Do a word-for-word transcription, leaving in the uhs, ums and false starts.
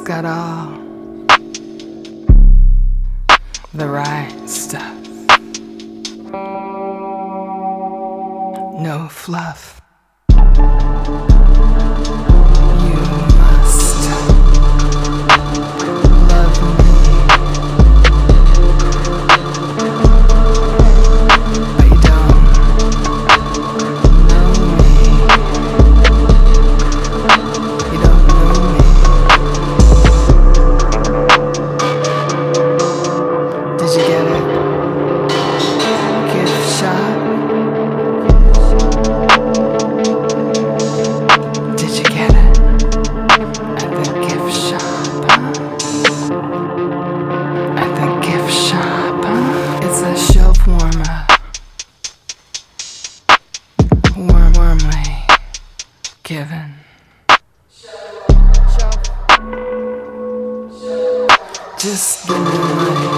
got all the right stuff. No fluff. You must love me, but you don't know me. You don't know me. Did you get it? Gift shop. Did you get it? At the gift shop, huh? At the gift shop, huh? It's a shelf warmer. Warm, warmly given. Just give me money.